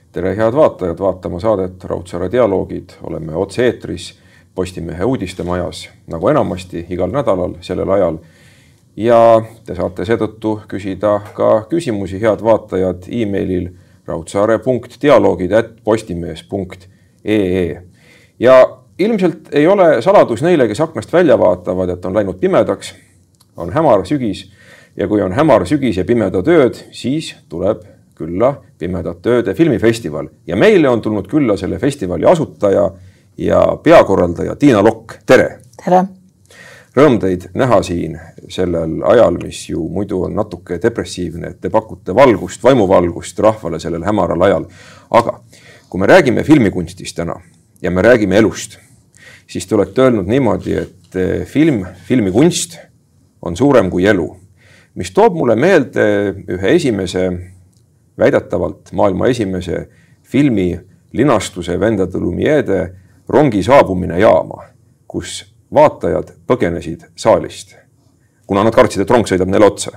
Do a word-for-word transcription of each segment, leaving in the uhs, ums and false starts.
Tere head vaatajad, vaatama saadet Raudsaare dialoogid. Oleme otse eetris Postimehe uudistemajas, nagu enamasti igal nädalal sellel ajal. Ja te saate seetõttu küsida ka küsimusi, head vaatajad, e-mailil raudsaare punkt dialoogid at postimees punkt ee. Ja ilmselt ei ole saladus neile, kes aknast välja vaatavad, et on läinud pimedaks, on hämar sügis ja kui on hämar sügis ja pimeda tööd, siis tuleb külla Pimedat tööde filmifestival. Ja meile on tulnud külla selle festivali asutaja ja peakorraldaja Tiina Lokk. Tere! Tere! Rõõm teid näha siin sellel ajal, mis ju muidu on natuke depressiivne, et te pakute valgust, vaimuvalgust rahvale sellel hämaral ajal. Aga kui me räägime filmikunstist täna ja me räägime elust, siis te olete öelnud niimoodi, et film, filmikunst on suurem kui elu, mis toob mulle meelde ühe esimese, väidetavalt maailma esimese filmi linastuse Vendade Lumière rongi saabumine jaama, kus vaatajad põgenesid saalist, kuna nad kartsid, et rong sõidab neile otsa.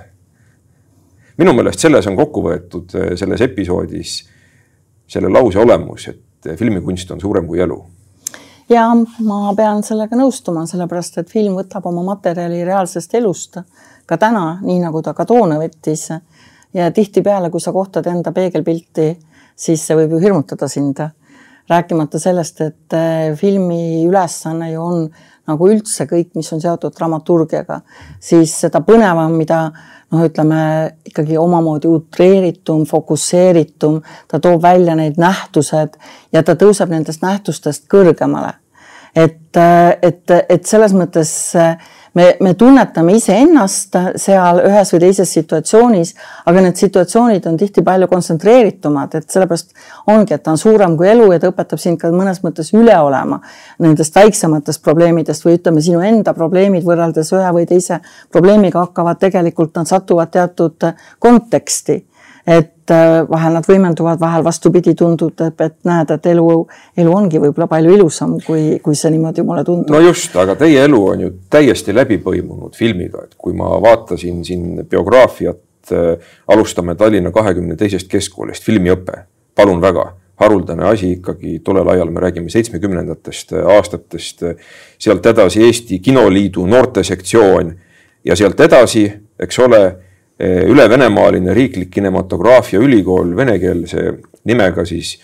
Minu meelest selles on kokku võetud selles episoodis selle lause olemus, et filmikunst on suurem kui elu. Ja ma pean sellega nõustuma, sellepärast, et film võtab oma materjali reaalsest elust ka täna, nii nagu ta ka toona võttis. Ja tihti peale, kui sa kohtad enda peegelpilti, siis see võib ju hirmutada sind. Rääkimata sellest, et filmi ülesanne ju on nagu üldse kõik, mis on seotud dramaturgiaga, siis seda põnevam, mida noh, ütleme, ikkagi omamoodi utreeritum, fokusseeritum, ta toob välja neid nähtused ja ta tõuseb nendest nähtustest kõrgemale. Et, et, et selles mõttes me, me tunnetame ise ennast seal ühes või teises situatsioonis, aga need situatsioonid on tihti palju kontsentreeritumad, et sellepärast ongi, et ta on suurem kui elu ja ta õpetab sind ka mõnes mõttes üle olema nendest väiksematest probleemidest või ütleme, sinu enda probleemid võrreldes ühe või teise probleemiga hakkavad tegelikult, nad satuvad teatud konteksti. Et vahel nad võimenduvad, vahel vastupidi tundub, et näed, et elu, elu ongi võib-olla palju ilusam, kui, kui see niimoodi mulle tundub. No just, aga teie elu on ju täiesti läbi põimunud filmiga, et kui ma vaatasin siin biograafiat, alustame Tallinna kahekümne teisest keskkoolist, filmiõpe, palun väga, haruldane asi ikkagi tollel ajal, me räägime seitsmekümnendatest aastatest, sealt edasi Eesti Kinoliidu noortesektsioon ja sealt edasi, eks ole, üle venemaaline riiklik kinematograafia ülikool venekeelse nimega siis,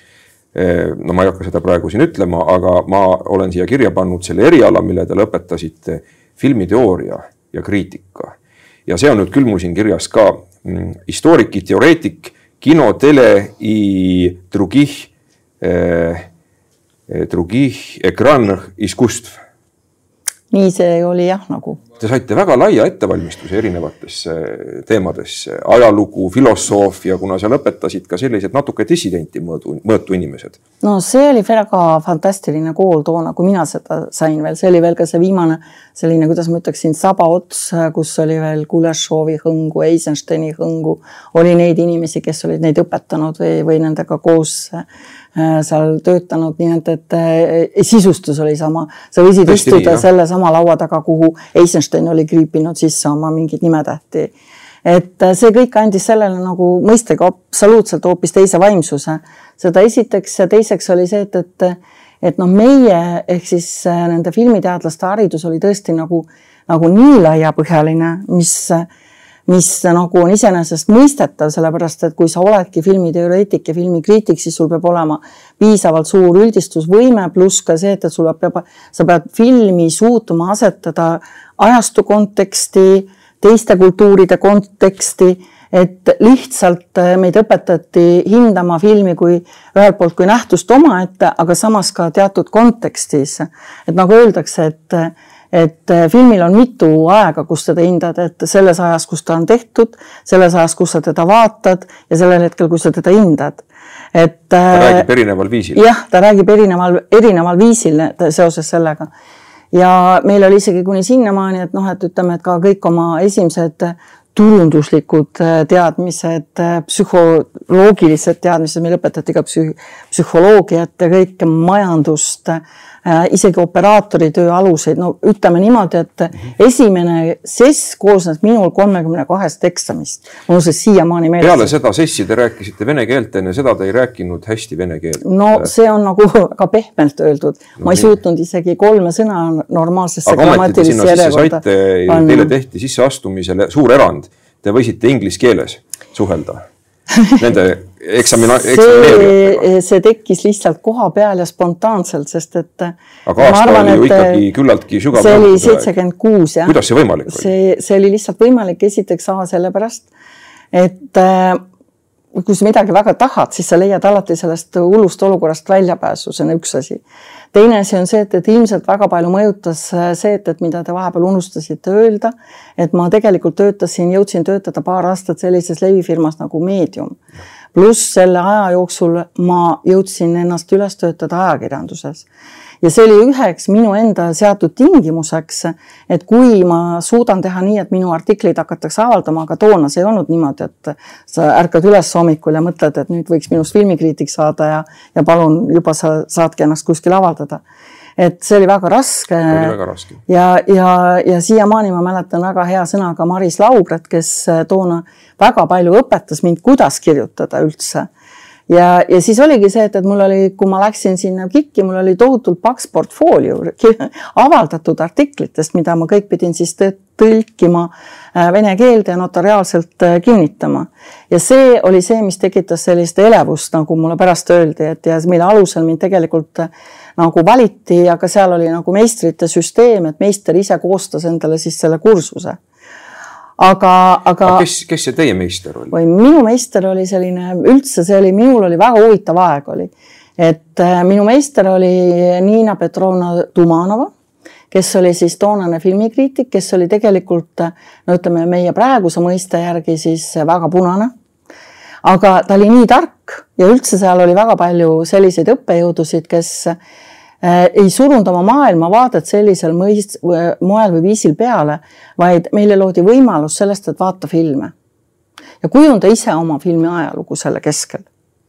no ma ei hakka seda praegu siin ütlema, aga ma olen siia kirja pannud selle eriala, mille te lõpetasite filmiteooria ja kriitika. Ja see on nüüd küll mul siin kirjas ka historik, teoreetik, kino, tele i drugih, drugih ekran iskustv. Nii see oli jah nagu. Te saite väga laia ettevalmistuse erinevates teemades, ajalugu, filosoofia, kuna sa lõpetasid ka sellised natuke dissidenti mõõtu, mõõtu inimesed. No see oli väga fantastiline kool toona, kui mina seda sain veel. See oli veel ka see viimane selline, kuidas ma ütleksin, saba ots, kus oli veel Kulešovi hõngu, Eisensteini hõngu. Oli neid inimesi, kes olid neid õpetanud või, või nendega koos seal töötanud, nii et, et sisustus oli sama. Sa võisid Tõesti istuda nii, selle sama laua taga, kuhu Eisenstein oli kriipinud sisse oma mingid nimetähti. Et see kõik andis sellele nagu mõistega absoluutselt hoopis teise vaimsuse. Seda esiteks ja teiseks oli see, et, et, et no meie ehk siis nende filmiteadlaste haridus oli tõesti nagu, nagu nii laiapõhjaline, mis mis nagu on iseenesest mõistetav, sellepärast, et kui sa oledki filmiteoreetik ja filmikriitik, siis sul peab olema piisavalt suur üldistusvõime, pluss ka see, et sul peab, sa pead filmi suutuma asetada ajastu konteksti, teiste kultuuride konteksti, et lihtsalt meid õpetati hindama filmi kui ühelt poolt kui nähtust oma ette, aga samas ka teatud kontekstis. Et nagu öeldakse, et et filmil on mitu aega, kus teda hindad, et selles ajas, kus ta on tehtud, selles ajas, kus sa teda vaatad ja sellel hetkel, kus sa teda hindad. Et, ta räägib erineval viisil. Jah, ta räägib erineval, erineval viisil seoses sellega. Ja meil oli isegi kuni sinnamaani, et noh, et ütleme, et ka kõik oma esimesed turunduslikud teadmised, psühholoogilised teadmised, meil õpetati ka psühholoogiat ja kõik majandust, isegi operaatori töö aluseid. No ütleme niimoodi, et esimene sess koosnes minul kolmekümne kahest eksamist. Mul see siiamaani meeles. Peale seda sessi te rääkisite vene keelt, enne seda te ei rääkinud hästi vene keelt. No see on nagu ka pehmelt öeldud. No, ma ei suutnud isegi kolme sõna normaalsesse grammatilisse järjekorda. Aga ometi te saite, teile tehti sisse astumisele suur erand. Te võisite inglis keeles suhelda. Nende eksamina, see, see tekkis lihtsalt koha peal ja spontaanselt, sest et aga aasta arvan, oli ju ikkagi küllaltki sügav. See oli seitsekümmend kuus, jah. Kuidas see võimalik oli? See, see oli lihtsalt võimalik esiteks A sellepärast, et kui sa midagi väga tahad, siis sa leiad alati sellest hullust olukorrast väljapääsu, see on üks asi. Teine asi on see, et, et ilmselt väga palju mõjutas see, et, et mida te vahepeal unustasite öelda, et ma tegelikult töötasin, jõudsin töötada paar aastat sellises levifirmas nagu Medium. Pluss selle aja jooksul ma jõudsin ennast üles töötada ajakirjanduses. Ja see oli üheks minu enda seatud tingimuseks, et kui ma suudan teha nii, et minu artiklid hakatakse avaldama, aga toona see ei olnud niimoodi, et sa ärkad üles hommikul ja mõtled, et nüüd võiks minust filmikriitik saada ja, ja palun juba sa saadki ennast kuskil avaldada. Et see oli väga raske. Oli väga raske. Ja, ja, ja siiamaani ma mäletan väga hea sõnaga Maris Laugret, kes toona väga palju õpetas mind, kuidas kirjutada üldse. Ja, ja siis oligi see, et, et mul oli, kui ma läksin sinna Kikki, mul oli tohutult paks portfoolio avaldatud artiklitest, mida ma kõik pidin siis tõlkima vene keelde ja notariaalselt kinnitama. Ja see oli see, mis tekitas sellist elevust, nagu mulle pärast öeldi, et ja mille alusel mind tegelikult nagu valiti, aga seal oli nagu meistrite süsteem, et meister ise koostas endale siis selle kursuse. Aga, aga kes, kes see teie meister oli? Või minu meister oli selline, üldse see oli, minul oli väga huvitav aeg oli. Et minu meister oli Niina Petrovna Tumanova, kes oli siis toonane filmikriitik, kes oli tegelikult, no ütleme, meie praeguse mõiste järgi siis väga punane. Aga ta oli nii tark ja üldse seal oli väga palju selliseid õppejõudusid, kes ei surunud oma maailma vaadet sellisel mõist, moel või viisil peale, vaid meile loodi võimalus sellest, et vaata filme. Ja kujunda ise oma filmi ajalugu selle keskel.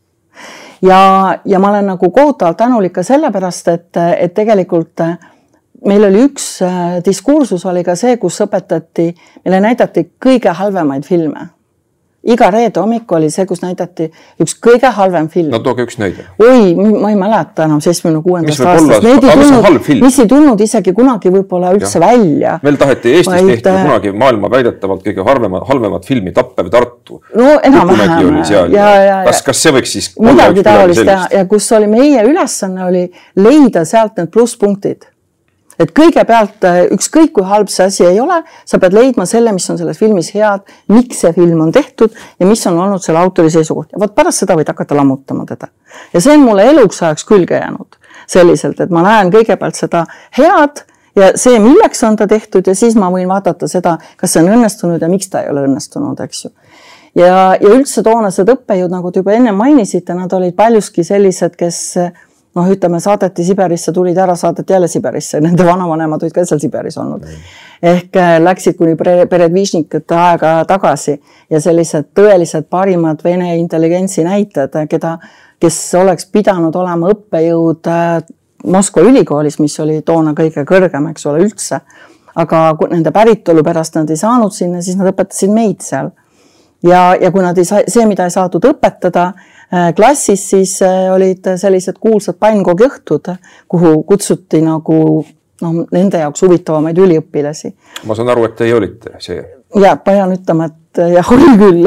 Ja, ja ma olen nagu kohutavalt tänulik ka sellepärast, et, et tegelikult meil oli üks diskursus oli ka see, kus õpetati, meile näidati kõige halvemaid filme. Iga reede hommik oli see, kus näidati üks kõige halvem film. No tooge üks näide. Oi, ma ei mäleta enam seitsmekümne kuuendast aastast. Mis on halb film? Mis ei tulnud isegi kunagi võib-olla üldse ja. Välja. Meil taheti Eestis vaid... tehti kunagi maailma väidetavalt kõige halvemat, halvemat filmi Tappev Tartu. No enam vähem. Ja, ja, ja. Kas, kas see võiks siis... Midagi taolist teha ja kus oli meie ülesanne oli leida sealt need plusspunktid. Et kõigepealt ükskõik kui halb see asi ei ole, sa pead leidma selle, mis on selles filmis head, miks see film on tehtud ja mis on olnud selle autori seisukoht. Ja võt pärast seda võid hakata lammutama teda. Ja see on mulle eluks ajaks külge jäänud selliselt, et ma näen kõigepealt seda head ja see, milleks on ta tehtud ja siis ma võin vaadata seda, kas see on õnnestunud ja miks ta ei ole õnnestunud, eks ju. Ja, ja üldse toonased õppejõud, nagu te juba enne mainisite, nad olid paljuski sellised, kes noh, ütleme, saadeti Siberisse, tulid ära, saadeti jälle Siberisse. Nende vanavanemad olid ka seal Siberis olnud. Ehk läksid kuni peredvižnikute aega tagasi ja sellised tõelised parimad vene intelligentsi näitajad, keda, kes oleks pidanud olema õppejõud Moskva ülikoolis, mis oli toona kõige kõrgem, eks ole, üldse. Aga nende päritolu pärast nad ei saanud sinna, siis nad õpetasid meid seal. Ja, ja kui nad ei saa, see, mida ei saadud õpetada klassis, siis olid sellised kuulsad pannkoogi õhtud, kuhu kutsuti nagu no, nende jaoks huvitavamaid üliõpilasi. Ma saan aru, et teie olite see. Ja, pean ütlema, et jah, oli küll.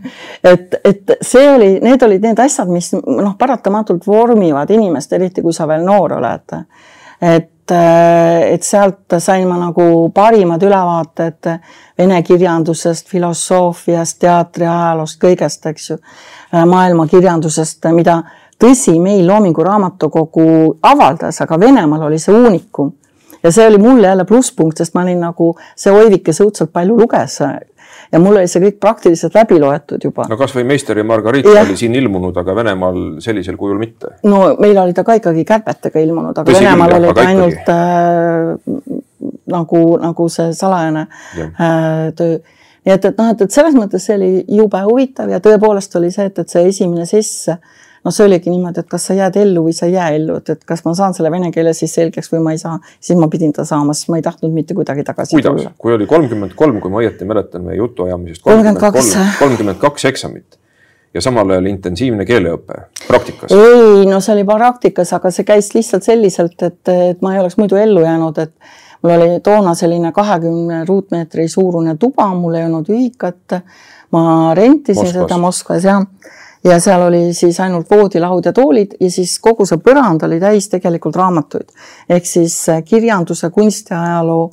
et, et see oli, need olid need asjad, mis noh, paratamatult vormivad inimest, eriti kui sa veel noor oled. Et et sealt sain ma nagu parimad ülevaated vene kirjandusest, filosoofiast, teatri ajaloost, kõigest, eks ju, maailma kirjandusest, mida tõsi meil Loomingu raamatukogu avaldas, aga Venemaal oli see uunikum. Ja see oli mulle jälle plusspunkt, sest ma olin nagu see Oivik, kes õudselt palju luges. Ja mul oli see kõik praktiliselt läbi loetud juba. No kas või Meister ja Margarita ja. Oli siin ilmunud, aga Venemaal sellisel kujul mitte? No meil oli ta ka ikkagi kärbetega ilmunud, aga Tõsi Venemaal küll, oli ta ainult äh, nagu, nagu see salajane äh, töö. Nii et, et, noh, et, et selles mõttes see oli jube huvitav ja tõepoolest oli see, et, et see esimene sess, no see oligi niimoodi, et kas sa jääd ellu või sa ei jää ellu, et, et kas ma saan selle vene keele siis selgeks või ma ei saa, siis ma pidin ta saama, sest ma ei tahtnud mitte kuidagi tagasi Kuidas? tulla. Kui oli kolmkümmend kolm, kui ma õieti mäletan meie jutu ajamisest, kolmkümmend kaks eksamit ja samal ajal intensiivne keeleõpe praktikas. Ei, no see oli praktikas, aga see käis lihtsalt selliselt, et, et ma ei oleks muidu ellu jäänud, et mul oli toona selline kahekümne ruutmeetri suurune tuba, mul ei olnud ühikat, ma rentisin Moskvas. Seda Moskvas ja, ja seal oli siis ainult voodilaud ja toolid ja siis kogu see põrand oli täis tegelikult raamatuid. Ehk siis kirjanduse, kunstiajaloo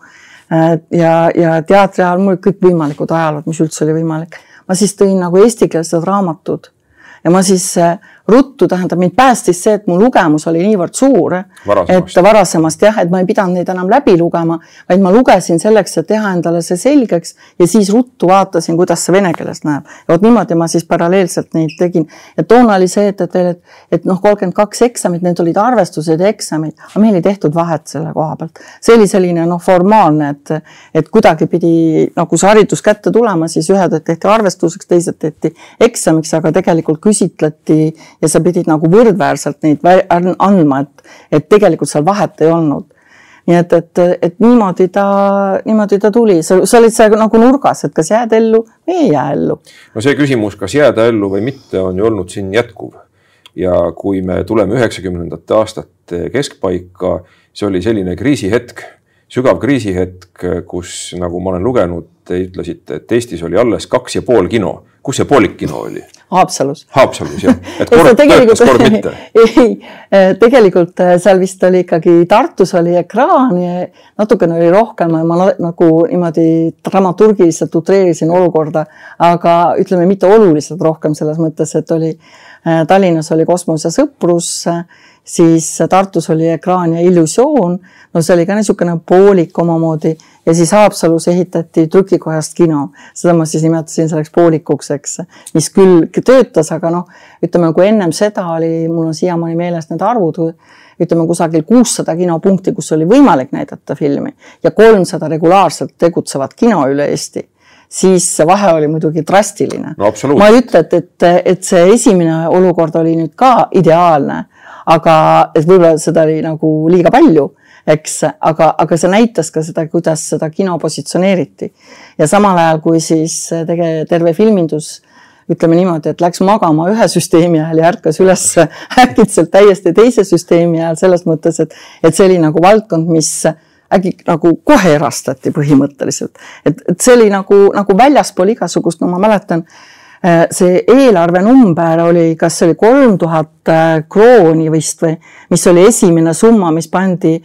ja, ja teatri ajal, mul kõik võimalikud ajalood, mis üldse oli võimalik. Ma siis tõin nagu eestikeelsed raamatud ja ma siis ruttu, tähendab, mind päästis see, et mu lugemus oli niivõrd suur, varasemast. et varasemast jah, et ma ei pidanud neid enam läbi lugema, vaid ma lugesin selleks, et teha endale see selgeks ja siis ruttu vaatasin, kuidas see vene keeles näeb. Ja oot niimoodi ma siis paralleelselt neid tegin. Ja toona oli see, et, et, et, et noh, kolmkümmend kaks eksamit, need olid arvestused ja eksamid, aga meil ei tehtud vahet selle koha pealt. See oli selline noh, formaalne, et, et kuidagi pidi, no kui see haridus kätte tulema, siis ühed tehti arvestuseks, teised tehti eksamiks, aga tegelikult küsitleti ja sa pidid nagu võrdväärselt neid andma, et, et tegelikult seal vahet ei olnud. Nii et, et, et niimoodi, ta, niimoodi ta tuli. Sa, sa olid seal nagu nurgas, et kas jääd ellu või ei jää ellu. No see küsimus, kas jääda ellu või mitte, on ju olnud siin jätkuv. Ja kui me tuleme üheksakümnendate aastate keskpaika, see oli selline kriisihetk, sügav kriisihetk, kus nagu ma olen lugenud, te ütlesite, et Eestis oli alles kaks ja pool kino. Kus see poolik kino oli? Haapsalus. Haapsalus, jah. Et kord töötas, kord mitte. Ei, tegelikult seal vist oli ikkagi, Tartus oli ekraan ja natukene oli rohkem, ma nagu niimoodi dramaturgiliselt utreerisin olukorda, aga ütleme mitte oluliselt rohkem selles mõttes, et oli Tallinnas oli Kosmos ja Sõprus, siis Tartus oli ekraan ja illusioon, no see oli ka niisugune poolik omamoodi ja siis Haapsalus ehitati trükikojast kino. Seda ma siis nimetasin selleks poolikuks, eks, mis küll töötas, aga noh, ütleme, kui ennem seda oli, mul on siiamaani meeles need arvud, ütleme kusagil kuussada kinopunkti, kus oli võimalik näidata filmi ja kolmsada regulaarselt tegutsevad kino üle Eesti, siis see vahe oli muidugi drastiline. No, ma ei ütle, et, et, et see esimene olukord oli nüüd ka ideaalne, aga et võib-olla seda oli nagu liiga palju, eks, aga, aga see näitas ka seda, kuidas seda kino positsioneeriti. Ja samal ajal, kui siis tege, terve filmindus, ütleme niimoodi, et läks magama ühe süsteemi ajal ja ärkas üles äkitselt täiesti teise süsteemi ajal selles mõttes, et, et see oli nagu valdkond, mis äkki nagu kohe erastati põhimõtteliselt. Et, et see oli nagu, nagu väljaspool igasugust, no ma mäletan, see eelarve number oli, kas see oli kolm tuhat krooni vist või, mis oli esimene summa, mis pandi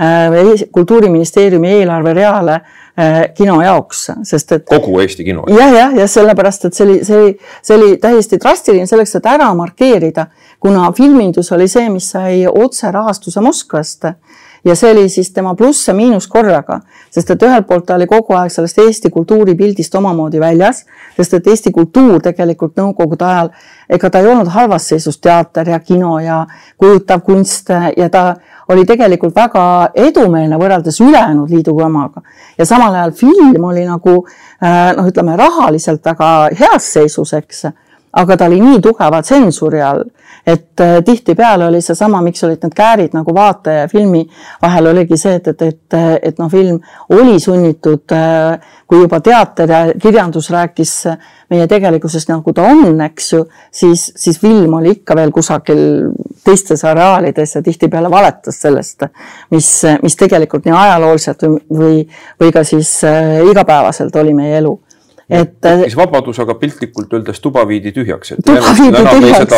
Kultuuriministeeriumi eelarve reale kino jaoks, sest et kogu Eesti kino. Ja, ja, ja sellepärast, et see oli, see oli, see oli täiesti drastiline selleks, et ära markeerida, kuna filmindus oli see, mis sai otse rahastuse Moskvast. Ja see oli siis tema pluss ja miinus korraga, sest et ühelt poolt ta oli kogu aeg sellest Eesti kultuuripildist omamoodi väljas, sest et Eesti kultuur tegelikult nõukogude ajal, ega ta ei olnud halvas seisus teater ja kino ja kujutav kunst ja ta oli tegelikult väga edumeelne võrreldes ülejäänud liidu omaga. Ja samal ajal film oli nagu, noh ütleme, rahaliselt väga heas seisus, eks, aga ta oli nii tugeva tsensuri all, et tihti peale oli see sama, miks olid need käärid nagu vaataja ja filmi vahel oligi see, et, et, et, et no film oli sunnitud, kui juba teater ja kirjandus rääkis meie tegelikkusest nagu ta on, eks ju, siis, siis film oli ikka veel kusagil teistes areaalides ja tihti peale valetas sellest, mis, mis tegelikult nii ajalooliselt või, või ka siis igapäevaselt oli meie elu. Et, siis vabadus, aga piltlikult öeldes tuba viidi tühjaks. Et tuba viidi tühjaks.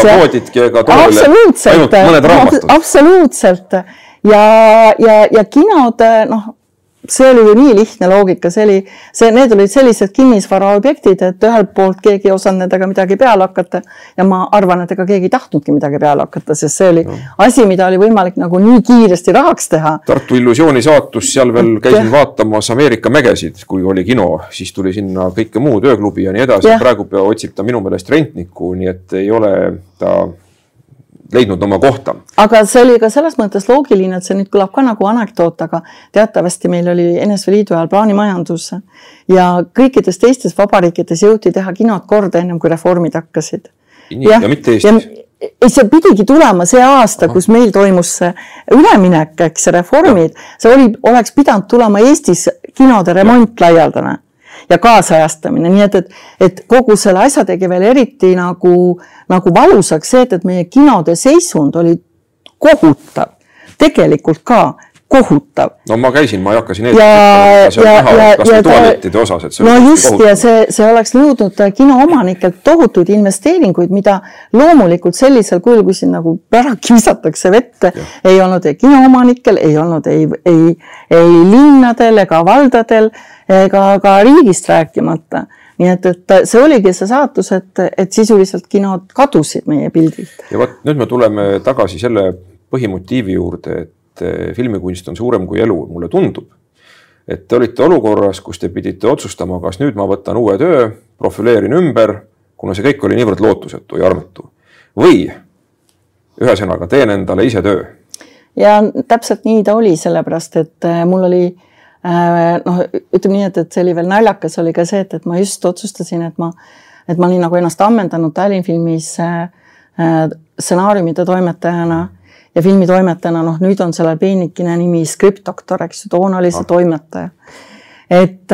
Ainult mõned raamatud. Absoluutselt. Ja, ja, ja kinod, noh, see oli ju nii lihtne loogika, see oli, see, need olid sellised kinnisvara objektid, et ühelt poolt keegi ei osanud nendega midagi peale hakata ja ma arvan, et ega keegi tahtnudki midagi peale hakata, sest see oli no. asi, mida oli võimalik nagu nii kiiresti rahaks teha. Tartu illusiooni saatus, seal veel käisin vaatamas Ameerika mägesid, kui oli kino, siis tuli sinna kõike muud, ööklubi ja nii edasi. Ja. Praegu pea otsib ta minu meelest rentniku, nii et ei ole ta leidnud oma kohta. Aga see oli ka selles mõttes loogiline, et see nüüd kõlab ka nagu anekdoot, aga teatavasti meil oli N S V Liidu ajal plaanimajandus ja kõikides teistes vabariikides jõuti teha kinod korda ennem, kui reformid hakkasid. Nii, ja, ja mitte Eestis. ei, see pidigi tulema see aasta, kus meil toimus see üleminek, eks reformid, see oli, oleks pidanud tulema Eestis kinode remont laialdane ja kaasajastamine, nii et, et, et kogu selle asja tegi veel eriti nagu, nagu valusaks see, et, et meie kinode seisund oli kohutav, tegelikult ka kohutav. No ma käisin, ma ei hakka siin ja, eetikat, ja, näha, ja, kas ja tualettide osas, et see no just kohutav. Ja see, see oleks nõudnud kinoomanikelt tohutuid investeeringuid, mida loomulikult sellisel kujul, kui siin nagu ära kiusatakse vette, ja. Ei olnud ei kinoomanikel, ei olnud ei, ei, ei linnadel ega valdadel ega ka riigist rääkimata. Nii et, et see oligi see saatus, et, et sisuliselt kinod kadusid meie pildilt. Ja võt, nüüd me tuleme tagasi selle põhimotiivi juurde, et filmikunst on suurem kui elu, mulle tundub. Et te olite olukorras, kus te pidite otsustama, kas nüüd ma võtan uue töö, profileerin ümber, kuna see kõik oli niivõrd lootusetu ja armetu. Või ühesõnaga teen endale ise töö. Ja täpselt nii ta oli, sellepärast, et mul oli, noh, ütleme nii, et, et see oli veel naljakas, oli ka see, et, et ma just otsustasin, et ma, et ma olin nagu ennast ammendanud Tallinnfilmis stsenaariumide toimetajana ja filmitoimetajana, noh nüüd on sellel peenikine nimi skriptdoktor, eks ju, toona oli see toimetaja. Et,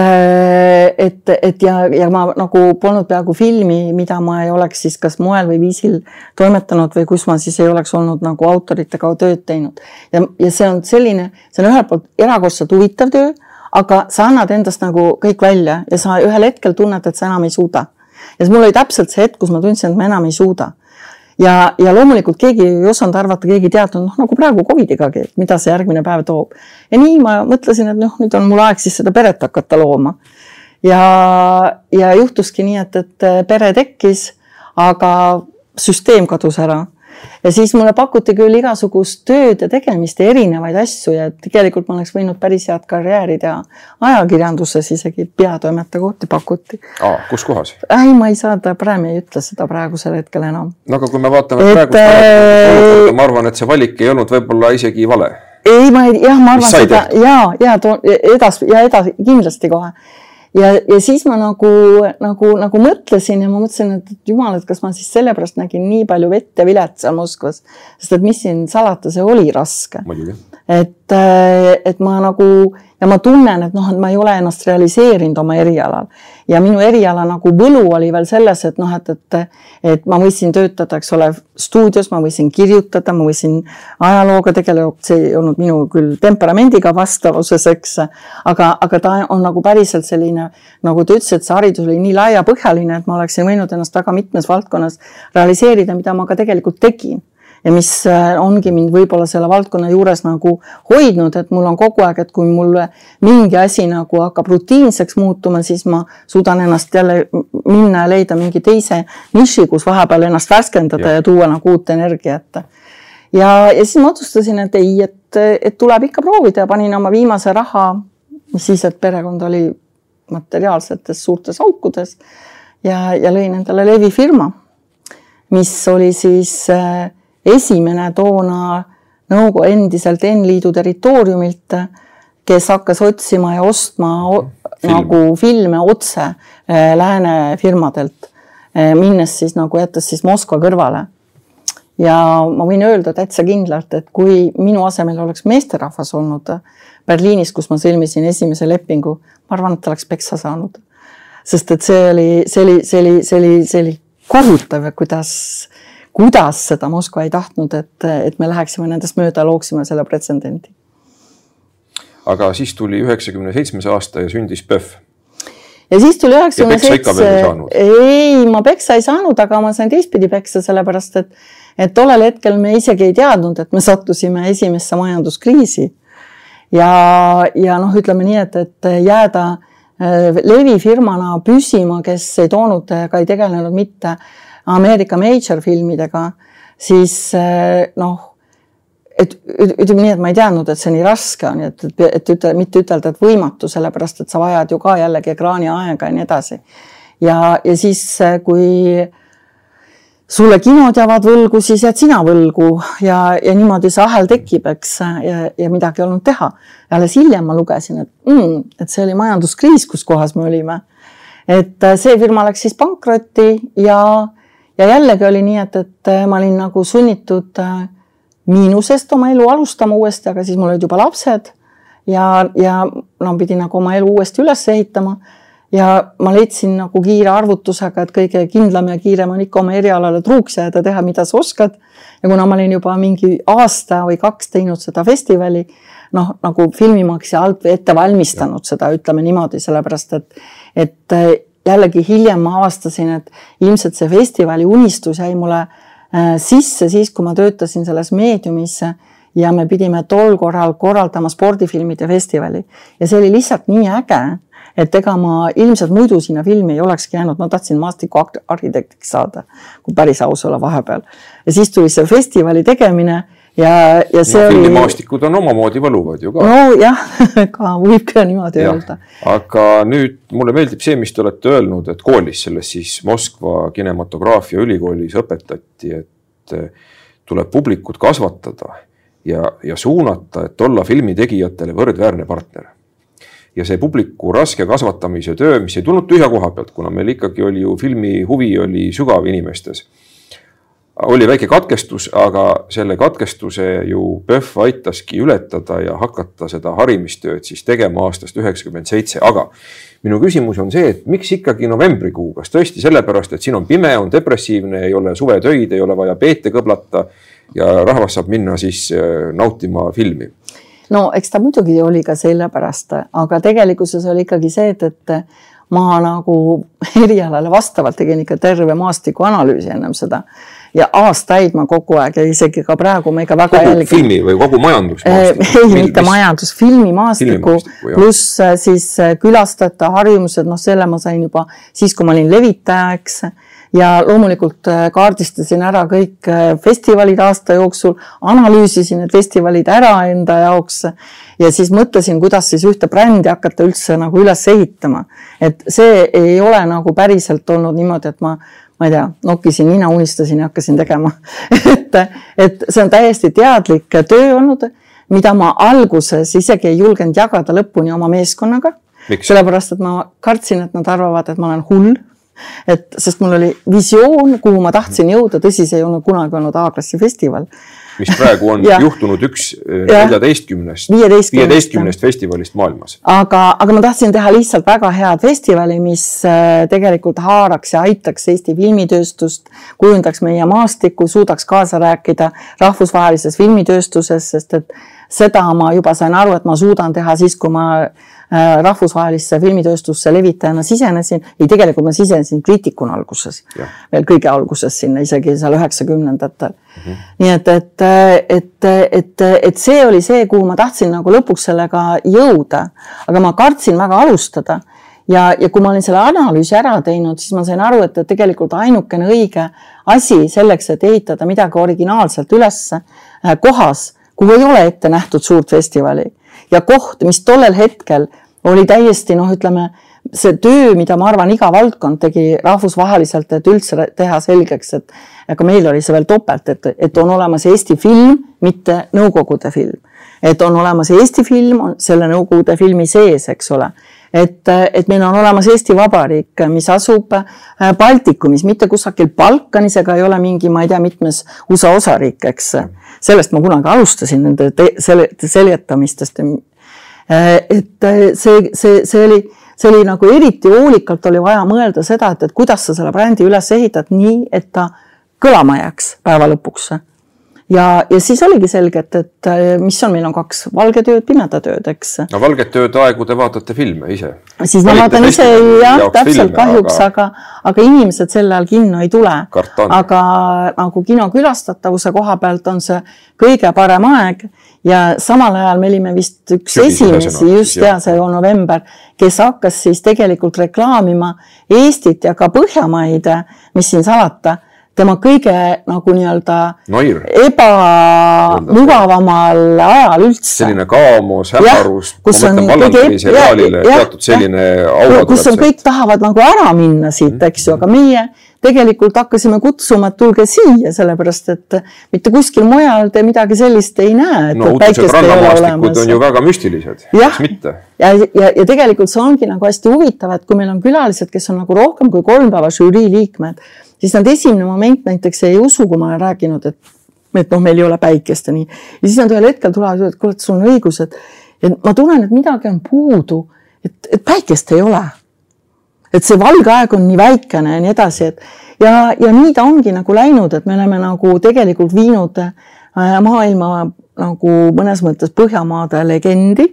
et, et ja, ja ma nagu polnud peaaegu filmi, mida ma ei oleks siis kas moel või viisil toimetanud või kus ma siis ei oleks olnud nagu autoritega tööd teinud. Ja, ja see on selline, see on ühelt poolt erakordselt huvitav töö, aga sa annad endast nagu kõik välja ja sa ühel hetkel tunned, et sa enam ei suuda. Ja mul oli täpselt see hetk, kus ma tundsin, et ma enam ei suuda. Ja, ja loomulikult keegi ei osanud arvata, keegi teadnud, noh nagu praegu covidikagi, mida see järgmine päev toob. Ja nii ma mõtlesin, et noh, nüüd on mul aeg siis seda peret hakata looma. Ja, ja juhtuski nii, et, et pere tekkis, aga süsteem kadus ära. Ja siis mulle pakuti küll igasugust tööd ja tegemist ja erinevaid asju ja tegelikult ma oleks võinud päris head karjääri teha. Ajakirjanduses isegi peatoimetaja kohti pakuti. Aa, kus kohas? Ei, ma ei saa ta praegu, ei ütle seda praegusel hetkel enam. No aga kui me vaatame et, praegu olukorda, ma arvan, et see valik ei olnud võib-olla isegi vale. Ei, ma ei, jah, ma arvan seda, ja, ja, to, edas, ja edas, kindlasti kohe. Ja, ja siis ma nagu, nagu, nagu mõtlesin ja ma mõtlesin, et jumal, et kas ma siis sellepärast nägin nii palju vett ja vilet seal Moskvas, sest et mis siin salata, see oli raske. Muidugi. Et, et ma nagu, ja ma tunnen, et noh, et ma ei ole ennast realiseerinud oma erialal. Ja minu eriala nagu võlu oli veel selles, et noh, et, et, et ma võisin töötada, eks ole, stuudios, ma võisin kirjutada, ma võisin ajalooga tegeleda, see ei olnud minu küll temperamendiga vastavuses, eks, aga, aga ta on nagu päriselt selline, nagu ta ütles, et see haridus oli nii laia põhjaline, et ma oleksin võinud ennast väga mitmes valdkonnas realiseerida, mida ma ka tegelikult tegin. Ja mis ongi mind võib-olla selle valdkonna juures nagu hoidnud, et mul on kogu aeg, et kui mul mingi asi nagu hakkab rutiinseks muutuma, siis ma suudan ennast jälle minna ja leida mingi teise niši, kus vahepeal ennast värskendada ja, ja tuua nagu uut energiat. Ja, ja siis ma otsustasin, et ei, et, et tuleb ikka proovida ja panin oma viimase raha, mis siis, et perekond oli materiaalsetes suurtes aukudes ja, ja lõin endale levifirma, mis oli siis esimene toona nõukogu endiselt N-liidu territooriumilt, kes hakkas otsima ja ostma Film. nagu filme otse lääne firmadelt, minnes siis nagu jättes siis Moskva kõrvale. Ja ma võin öelda täitsa kindlalt, et kui minu asemel oleks meesterahvas olnud Berliinis, kus ma sõlmisin esimese lepingu, ma arvan, et ta oleks peksa saanud. Sest et see oli, see oli, see oli, see oli, see oli kohutav, kuidas kuidas seda Moskva ei tahtnud, et, et me läheksime nendest mööda, looksime selle pretsedendi. Aga siis tuli üheksakümne seitsmes aasta ja sündis P E F. Ja siis tuli üheksakümne seitse... Ja peksa ikka veel ei saanud? Ei, ma peksa ei saanud, aga ma sain teistpidi peksa, sellepärast, et, et tollel hetkel me isegi ei teadnud, et me sattusime esimesse majanduskriisi. Ja, ja noh, ütleme nii, et, et jääda levifirmana püsima, kes ei toonud ega ei tegelenud mitte Ameerika major filmidega, siis noh, et ütleme nii, et ma ei teadnud, et see nii raske on, et, et, et ütle, mitte ütelda, et võimatu, sellepärast, et sa vajad ju ka jällegi ekraani aega ja nii edasi. Ja, ja siis, kui sulle kinod jäävad võlgu, siis jääd sina võlgu ja, ja niimoodi see ahel tekib, eks, ja, ja midagi ei olnud teha. Ja alles hiljem ma lugesin, et, mm, et see oli majanduskriis, kus kohas me olime. Et see firma läks siis pankrotti ja ja jällegi oli nii, et, et ma olin nagu sunnitud miinusest oma elu alustama uuesti, aga siis mul olid juba lapsed ja, ja no, pidi nagu oma elu uuesti üles ehitama. Ja ma leidsin nagu kiire arvutusega, et kõige kindlam ja kiirem on ikka oma erialale truuks jääda, teha, mida sa oskad. Ja kuna ma olin juba mingi aasta või kaks teinud seda festivali, noh, nagu filmimaks ja alt ette valmistanud seda, ütleme niimoodi, sellepärast, et, et jällegi hiljem ma avastasin, et ilmselt see festivali unistus jäi mulle sisse siis, kui ma töötasin selles meediumisse ja me pidime tol korral korraldama spordifilmide festivali. Ja see oli lihtsalt nii äge, et ega ma ilmselt muidu sinna filmi ei olekski jäänud, ma tahtsin maastiku arhitektiks saada, kui päris aus olla vahepeal. Ja siis tuli see festivali tegemine ja, ja see no, oli... Maastikud on omamoodi võluvad ju ka. No jah, ka võib ka niimoodi öelda. Aga nüüd mulle meeldib see, mis te olete öelnud, et koolis selles siis Moskva kinematograafia ülikoolis õpetati, et tuleb publikut kasvatada ja, ja suunata, et olla filmitegijatele võrdväärne partner. Ja see publiku raske kasvatamise töö, mis ei tulnud tühja koha pealt, kuna meil ikkagi oli ju filmi huvi oli sügav inimestes. Oli väike katkestus, aga selle katkestuse ju P Ö F aitaski ületada ja hakata seda harimistööd siis tegema aastast üheksakümmend seitse. Aga minu küsimus on see, et miks ikkagi novembrikuu? Kas tõesti sellepärast, et siin on pime, on depressiivne, ei ole suvetöid, ei ole vaja peete kõblata ja rahvas saab minna siis nautima filmi? No eks ta muidugi oli ka sellepärast, aga tegelikkuses oli ikkagi see, et, et ma nagu erialale vastavalt tegin ikka terve maastiku analüüsi ennem seda. Ja aastaid ma kogu aeg ja isegi ka praegu ma ikka väga kogu jälgin. Filmi või kogu majandus? Ei, mitte majandus, filmi maastiku, pluss siis külastajate harjumused, noh selle ma sain juba siis, kui ma olin levitajaks. Ja loomulikult kaardistasin ära kõik festivalid aasta jooksul, analüüsisin need festivalid ära enda jaoks ja siis mõtlesin, kuidas siis ühte brändi hakata üldse nagu üles ehitama. Et see ei ole nagu päriselt olnud niimoodi, et ma, ma ei tea, nokkisin nina, unistasin ja hakkasin tegema. et, et see on täiesti teadlik töö olnud, mida ma alguses isegi ei julgenud jagada lõpuni oma meeskonnaga. Miks? Sellepärast, et ma kartsin, et nad arvavad, et ma olen hull. Et, sest mul oli visioon, kuhu ma tahtsin jõuda, tõsi, see ei olnud kunagi olnud A-klassi festival. Mis praegu on ja, juhtunud üks neljateistkümnest, viieteistkümnest festivalist maailmas. Aga, aga ma tahtsin teha lihtsalt väga head festivali, mis tegelikult haaraks ja aitaks Eesti filmitööstust, kujundaks meie maastikku, suudaks kaasa rääkida rahvusvahelises filmitööstuses, sest et seda ma juba sain aru, et ma suudan teha siis, kui ma rahvusvahelisse filmitööstusse levitajana sisenesin. Ei, tegelikult ma sisenesin kriitikuna alguses. Ja. Veel kõige alguses sinna, isegi seal üheksakümnendatel. Mm-hmm. Nii et, et, et, et, et see oli see, kuhu ma tahtsin nagu lõpuks sellega jõuda. Aga ma kartsin väga alustada. Ja, ja kui ma olin selle analüüsi ära teinud, siis ma sain aru, et tegelikult ainukene õige asi selleks, et ehitada midagi originaalselt üles kohas, kuhu ei ole ette nähtud suurt festivali. Ja koht, mis tollel hetkel oli täiesti, noh, ütleme, see töö, mida ma arvan, iga valdkond tegi rahvusvaheliselt, et üldse teha selgeks, et aga meil oli see veel topelt, et, et on olemas Eesti film, mitte Nõukogude film. Et on olemas Eesti film, on selle Nõukogude filmi sees, eks ole. Et, et meil on olemas Eesti Vabariik, mis asub Baltikumis, mitte kusagil Balkanis, ega ei ole mingi, ma ei tea, mitmes U S A osariik, eks. Sellest ma kunagi alustasin nende seljetamistest. Et see, see, see, oli, see oli nagu eriti hoolikalt oli vaja mõelda seda, et, et kuidas sa selle brändi üles ehitad nii, et ta kõlama jääks päeva lõpuks. Ja, ja siis oligi selgelt, et mis on, meil on kaks valgetööd, pimedatööd, eks. No valgetööd aegu te vaatate filme ise. Siis ma vaatan ise, jah, täpselt filme, kahjuks, aga, aga, aga inimesed sel ajal kinno ei tule. Kartan. Aga nagu kino külastatavuse koha pealt on see kõige parem aeg ja samal ajal me olime vist üks Sügis esimesi, just ja, see on november, kes hakkas siis tegelikult reklaamima Eestit ja ka Põhjamaid, mis siin salata, tema kõige nagu nii-öelda ebamugavamal ajal üldse. Selline kaamos, hämarus, ma mõtlen Vallandini seriaalile teatud selline aura. Kus on kõik tahavad nagu ära minna siit, eks ju, aga meie tegelikult hakkasime kutsuma, et tulge siia, sellepärast, et mitte kuskil mujal te midagi sellist ei näe. No uutused rannamaastikud on ju väga müstilised. Jah, mitte? Ja, ja, ja tegelikult see ongi nagu hästi huvitav, et kui meil on külalised, kes on nagu rohkem kui kolm päeva žürii liikmed, siis nad esimene moment näiteks ei usu, kui ma olen rääkinud, et, et noh, meil ei ole päikest ja nii. Ja siis nad ühel hetkel tulevad, et kuule, et sul on õigus, et, et ma tunnen, et midagi on puudu, et, et päikest ei ole. Et see valge aeg on nii väikene ja nii edasi, et ja, ja nii ta ongi nagu läinud, et me oleme nagu tegelikult viinud maailma nagu mõnes mõttes Põhjamaade legendi,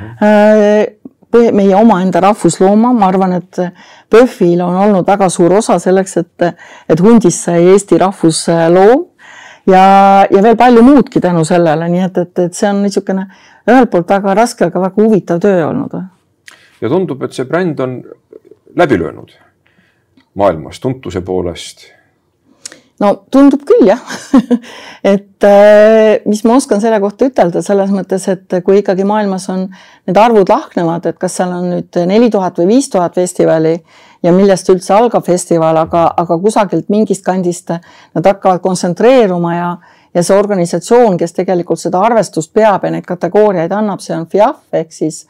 meie oma enda rahvuslooma. Ma arvan, et PÖFFil on olnud väga suur osa selleks, et, et hundist sai Eesti rahvusloom ja, ja veel palju muudki tänu sellele, nii et, et, et see on niisugune ühelt poolt väga raske, aga väga huvitav töö olnud. Ja tundub, et see bränd on läbi löönud maailmas tuntuse poolest? No tundub küll, jah. et mis ma oskan selle kohta ütelda, selles mõttes, et kui ikkagi maailmas on need arvud lahknevad, et kas seal on nüüd neli tuhat või viis tuhat festivali ja millest üldse algab festival, aga, aga kusagilt mingist kandist nad hakkavad kontsentreeruma ja, ja see organisatsioon, kes tegelikult seda arvestust peab ja neid kategooriaid annab, see on F I A F ehk siis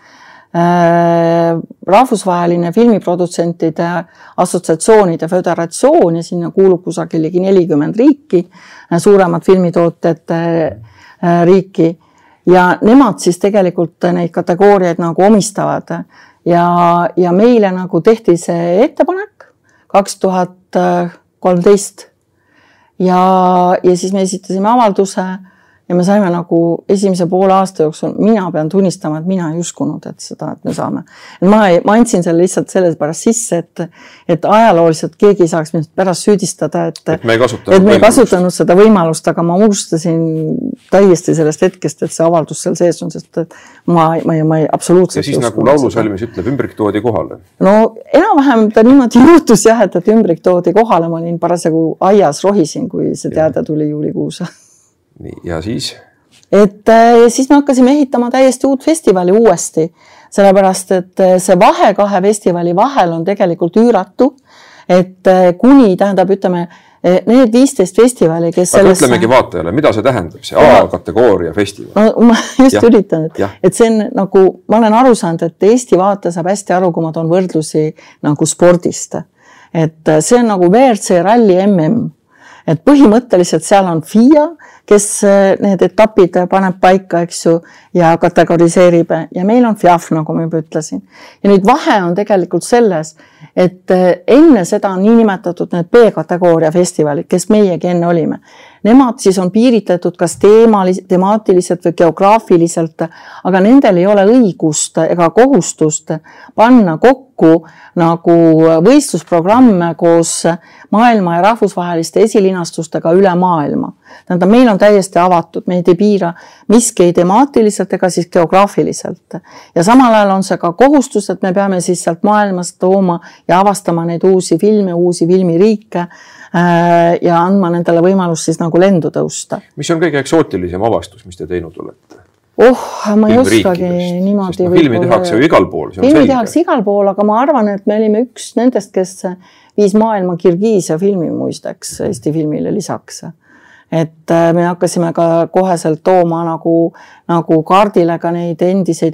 rahvusvaheline filmiprodutsentide assotsiatsioonide föderatsioon ja sinna kuulub kusagil ligi nelikümmend riiki, suuremad filmitootjate riiki ja nemad siis tegelikult neid kategooriaid nagu omistavad ja, ja meile nagu tehti see ettepanek kaks tuhat kolmteist ja, ja siis me esitasime avalduse ja me saime nagu esimese poole aasta jooksul, mina pean tunnistama, et mina ei uskunud, et seda, et me saame. Ma, ei, ma andsin selle lihtsalt selles pärast sisse, et, et ajalooliselt keegi ei saaks mind pärast süüdistada, et, et me ei kasutanud, et me ei kasutanud seda võimalust, aga ma unustasin täiesti sellest hetkest, et see avaldus seal sees on, sest et ma, ma, ma ei absoluutselt ja siis nagu laulusalmis ütleb, ümbrik toodi kohale. No enam-vähem ta niimoodi juhtus jah, et, et ümbrik toodi kohale, ma olin parasjagu aias rohisin, kui see teade tuli juulikuus. Nii, ja siis? Et ja siis me hakkasime ehitama täiesti uut festivali uuesti, sellepärast, et see vahe kahe festivali vahel on tegelikult üüratu, et kuni tähendab, ütleme, need viisteist festivali, kes aga sellesse... ütlemegi vaatajale, mida see tähendab, see A-kategooria festival? No, ma just ja. üritan, et, et see on nagu, ma olen aru saanud, et Eesti vaataja saab hästi aru, kui ma toon võrdlusi nagu spordist. Et see on nagu V R C ralli M M. Et põhimõtteliselt seal on F I A, kes need etapid paneb paika, eks ju, ja kategoriseerib ja meil on F I A F, nagu ma juba ütlesin. Ja nüüd vahe on tegelikult selles, et enne seda on nii nimetatud need B-kategooria festivalid, kes meiegi enne olime. Nemad siis on piiritletud kas teemalis, temaatiliselt või geograafiliselt, aga nendel ei ole õigust ega kohustust panna kokku nagu võistlusprogramme koos maailma ja rahvusvaheliste esilinastustega üle maailma. Tähendab, meil on täiesti avatud, meid ei piira miski ei temaatiliselt ega siis geograafiliselt. Ja samal ajal on see ka kohustus, et me peame siis sealt maailmast tooma ja avastama neid uusi filme, uusi filmiriike ja andma nendele võimalus siis nagu lendu tõusta. Mis on kõige eksootilisem avastus, mis te teinud olete? Oh, ma ei oskagi niimoodi. Sest no, filmi tehakse ju igal pool. Filmi tehakse igal pool, aga ma arvan, et me olime üks nendest, kes viis maailma Kirgiisia filmi muisteks Eesti filmile lisaks. Et me hakkasime ka koheselt tooma nagu, nagu kaardile ka neid endiseid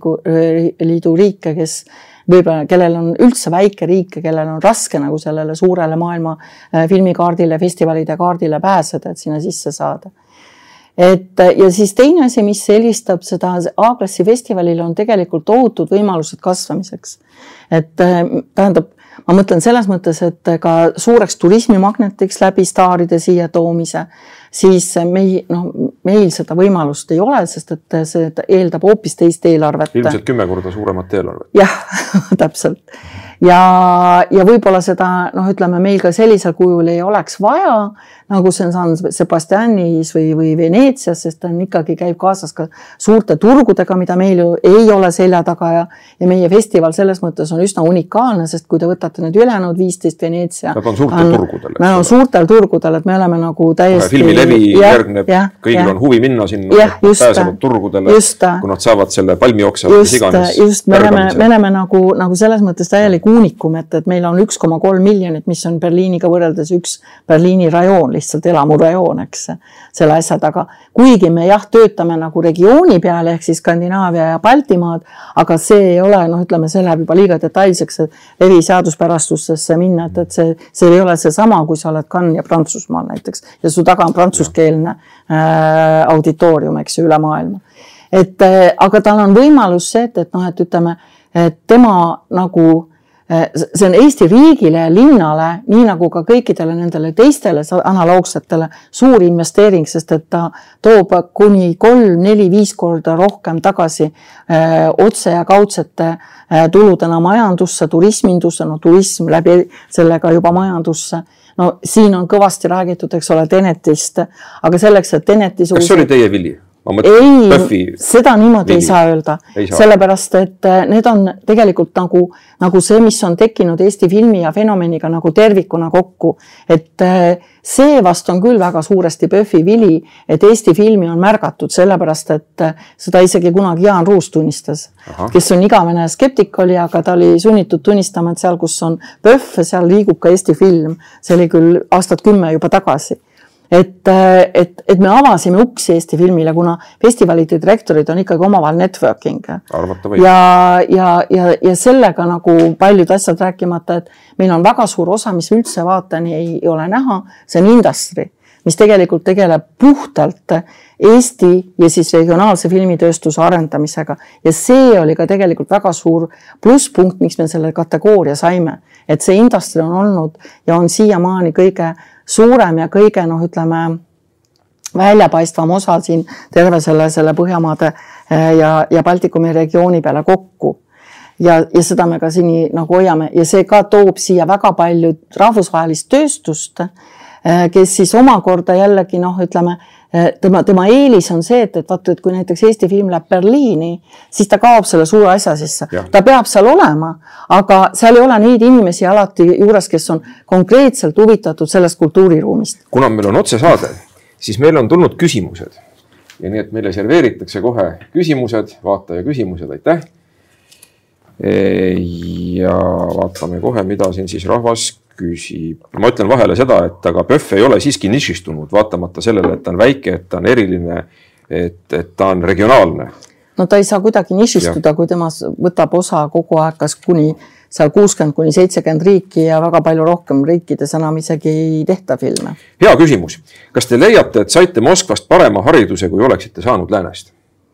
N-liidu riike, kes võib-olla, kellel on üldse väike riike, kellel on raske nagu sellele suurele maailma filmikaardile, festivalide kaardile pääseda, et sinna sisse saada. Et, ja siis teine asi, mis helistab seda A-klassi festivalil on tegelikult ohutud võimalused kasvamiseks. Et tähendab, ma mõtlen selles mõttes, et ka suureks turismimagnetiks läbi staaride siia toomise, siis meil, no, meil seda võimalust ei ole, sest et see eeldab hoopis teist eelarvet. Ilmselt kümme korda suuremat eelarvet. Jah, täpselt. Ja, ja võib-olla seda, noh, ütleme, meil ka sellisel kujul ei oleks vaja, nagu see on San Sebastianis või, või Veneetsias, sest ta on ikkagi käib kaasas ka suurte turgudega, mida meil ju ei ole selja taga ja, ja meie festival selles mõttes on üsna unikaalne, sest kui te võtate need ülejäänud viisteist Veneetsia. Nad on suurtel on, turgudel. Me on suurtel turgudel, et me oleme nagu täiesti... Filmilevi ja, järgneb, ja, kõigil on huvi minna sinna, ja, nad pääsevad turgudele, kui nad saavad selle palmioksa. Just, just me oleme, me oleme nagu, nagu selles mõttes täielik uunikum, et, et meil on üks koma kolm miljonit, mis on Berliiniga võrreldes üks Berliini rajoon, lihtsalt elamurajoon, eks selle asja taga. Kuigi me jah, töötame nagu regiooni peale, ehk siis Skandinaavia ja Baltimaad, aga see ei ole, noh, ütleme, see läheb juba liiga detailseks, et levi seaduspärastustesse minna, et, et see, see ei ole see sama, kui sa oled Cannes ja Prantsusmaal näiteks ja su taga on prantsuskeelne äh, auditoorium, eks ju, üle maailma. Et, äh, aga tal on võimalus see, et, et noh, et ütleme, et tema nagu, äh, see on Eesti riigile ja linnale, nii nagu ka kõikidele nendele teistele analoogsetele suur investeering, sest et ta toob kuni kolm, neli, viis korda rohkem tagasi äh, otse ja kaudsete äh, tuludena majandusse, turismindusse, no turism läbi sellega juba majandusse. No siin on kõvasti räägitud, eks ole, Tenetist, aga selleks, et Tenetis... Kas see oli teie vili? Ei, Pöffi seda niimoodi vili. Ei saa öelda, ei saa. Sellepärast, et need on tegelikult nagu, nagu see, mis on tekkinud Eesti filmi ja fenomeniga nagu tervikuna kokku, et see vast on küll väga suuresti Pöffi vili, et Eesti filmi on märgatud, sellepärast, et seda isegi kunagi Jaan Ruus tunnistas, Aha. kes on igavene skeptik oli, aga ta oli sunnitud tunnistama, et seal, kus on Pöff, seal liigub ka Eesti film. See oli küll aastat kümme juba tagasi. Et, et, et me avasime uksi Eesti filmile, kuna festivalide direktorid on ikkagi omavahel networking. Ja, ja, ja, ja sellega nagu paljud asjad rääkimata, et meil on väga suur osa, mis üldse vaatani ei ole näha, see on industry, mis tegelikult tegeleb puhtalt Eesti ja siis regionaalse filmitööstuse arendamisega. Ja see oli ka tegelikult väga suur plusspunkt, miks me selle kategooria saime. Et see industry on olnud ja on siiamaani kõige suurem ja kõige, noh, ütleme, väljapaistvam osa siin terve selle, selle Põhjamaade ja, ja Baltikumi regiooni peale kokku. Ja, ja seda me ka siin nagu hoiame ja see ka toob siia väga palju rahvusvahelist tööstust, kes siis omakorda jällegi, noh, ütleme, tema, tema eelis on see, et, et vaata, et kui näiteks Eesti film läheb Berliini, siis ta kaob selle suure asja sisse. Ja. Ta peab seal olema, aga seal ei ole neid inimesi alati juures, kes on konkreetselt huvitatud sellest kultuuriruumist. Kuna meil on otse saade, siis meil on tulnud küsimused. Ja nii, et meile serveeritakse kohe küsimused, vaataja küsimused, aitäh. Ja vaatame kohe, mida siin siis rahvas küsib. Ma ütlen vahele seda, et aga Pöff ei ole siiski nišistunud, vaatamata sellele, et ta on väike, et ta on eriline, et, et ta on regionaalne. No ta ei saa kuidagi nišistuda, ja. Kui tema võtab osa kogu aeg, kas kuni seal kuuskümmend kuni seitsekümmend riiki ja väga palju rohkem riikides enam isegi ei tehta filme. Hea küsimus. Kas te leiate, et saite Moskvast parema hariduse, kui oleksite saanud Läänest?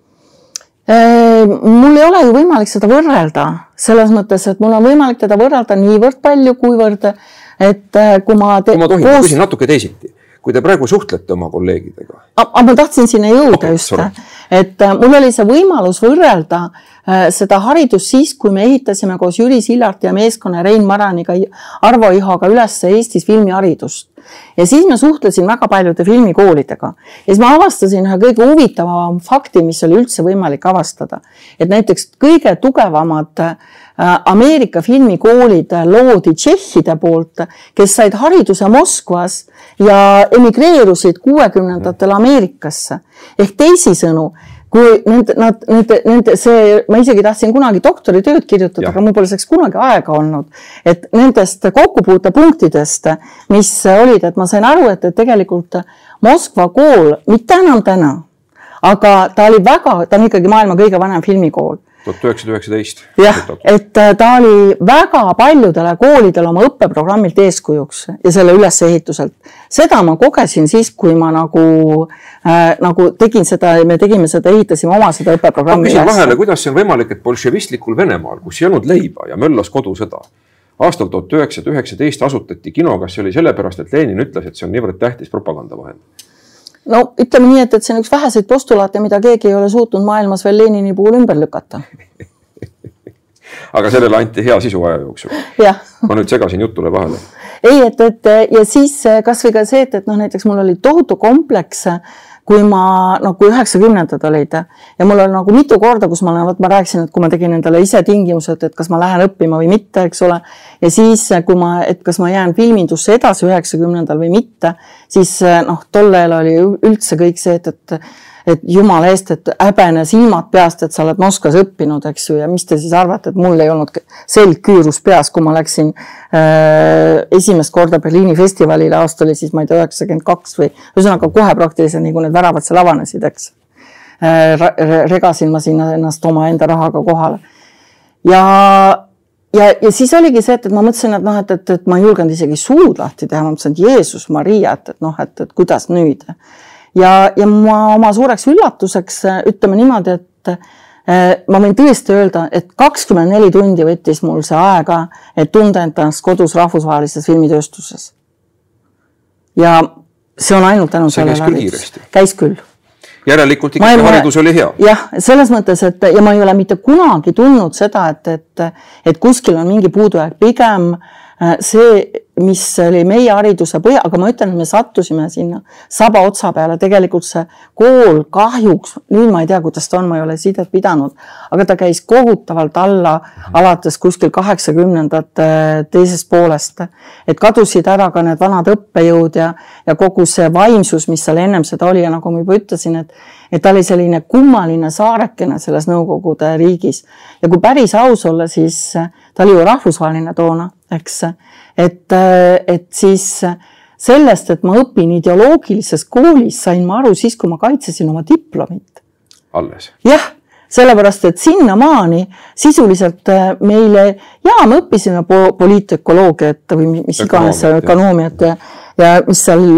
Mul ei ole ju võimalik seda võrrelda, selles mõttes, et mul on võimalik teda võrrelda niivõrd palju, kuivõrd, et kui ma... Te... Kui ma tohin, koos... ma küsin natuke teisiti. Kui te praegu suhtlete oma kolleegidega? A, ma tahtsin sinna jõuda okay, just, sorry. Et mul oli see võimalus võrrelda seda haridust siis, kui me ehitasime koos Jüri Sillart ja meeskonna Rein Maraniga Arvo Ihoga üles Eestis filmiharidust. Ja siis me suhtlesin väga paljude filmikoolidega. Ja siis ma avastasin ühe kõige huvitavam fakti, mis oli üldse võimalik avastada. Et näiteks kõige tugevamad Ameerika filmikoolid loodi tšehhide poolt, kes said hariduse Moskvas ja emigreerusid kuuekümnendatel Ameerikasse. Ehk teisisõnu, kui nende, nad, nende, nende, see, ma isegi tahtsin kunagi doktoritööd kirjutada, aga mul pole selleks kunagi aega olnud, et nendest kokkupuutepunktidest, mis olid, et ma sain aru, et, et tegelikult Moskva kool, mitte enam täna, aga ta oli väga, ta on ikkagi maailma kõige vanem filmikool. tuhat üheksasada üheksateist. Jah, et ta oli väga paljudele koolidele oma õppeprogrammilt eeskujuks ja selle ülesehituselt. Seda ma kogesin siis, kui ma nagu, äh, nagu tegin seda, me tegime seda, ehitasime oma seda õppeprogrammi. Ma küsin vahele, kuidas see on võimalik, et bolševistlikul Venemaal, kus ei olnud leiba ja möllas kodusõda, aastal tuhat üheksasada üheksateist asutati kino, kas see oli sellepärast, et Lenin ütles, et see on niivõrd tähtis propagandavahend? No ütleme nii, et, et see on üks väheseid postulaate, mida keegi ei ole suutnud maailmas veel Lenini puhul ümber lükata. Aga sellele anti hea sisu aja jooksul. Ma nüüd segasin jutule vahele. Ei, et, et ja siis kas või ka see, et, et noh, näiteks mul oli tohutu kompleks, kui ma, no kui üheksakümnendad olid ja mul oli nagu mitu korda, kus ma olen, võt ma rääkisin, et kui ma tegin endale ise tingimused, et kas ma lähen õppima või mitte, eks ole. Ja siis, kui ma, et kas ma jään filmindusse edasi üheksakümnendal või mitte, siis noh, tollel oli üldse kõik see, et, et et jumala eest, et häbene silmad peast, et sa oled Moskvas õppinud, eks ju, ja mis te siis arvate, et mul ei olnud selg küürus peas, kui ma läksin äh, esimest korda Berliini festivalile, aasta oli siis, ma ei tea, üheksakümmend kaks või ühesõnaga kohe praktiliselt, nii kui need väravad seal avanesid, eks. Äh, regasin ma sinna ennast oma enda rahaga kohale. Ja, ja, ja siis oligi see, et, et ma mõtlesin, et noh, et, et, et ma ei julgenud isegi suud lahti teha, ma mõtlesin, et Jeesus Maria, et, et noh, et, et kuidas nüüd. Ja, ja ma oma suureks üllatuseks ütleme niimoodi, et ma võin tõesti öelda, et kakskümmend neli tundi võttis mul see aega, et tunda ennast kodus rahvusvahelises filmitööstuses. Ja see on ainult tänu see käis küll kiiresti. Käis küll. Järelikult ikka haridus oli hea. Jah, selles mõttes, et ja ma ei ole mitte kunagi tundnud seda, et, et, et kuskil on mingi puudujääk. Pigem see, mis oli meie hariduse põhi, aga ma ütlen, et me sattusime sinna saba otsa peale. Tegelikult see kool kahjuks, nüüd ma ei tea, kuidas ta on, ma ei ole sidet pidanud, aga ta käis kohutavalt alla alates kuskil kaheksakümnendat teisest poolest. Et kadusid ära ka need vanad õppejõud ja, ja kogu see vaimsus, mis seal ennem seda oli ja nagu ma juba ütlesin, et, et ta oli selline kummaline saarekene selles Nõukogude riigis. Ja kui päris aus olla, siis ta oli ju rahvusvaheline toona, eks, et, et siis sellest, et ma õpin ideoloogilises koolis, sain ma aru siis, kui ma kaitsesin oma diplomit. Alles? Jah, sellepärast, et sinna maani sisuliselt meile, jaa, me õppisime poliitökoloogiat või mis iganes ökonoomiat ja, ja mis seal,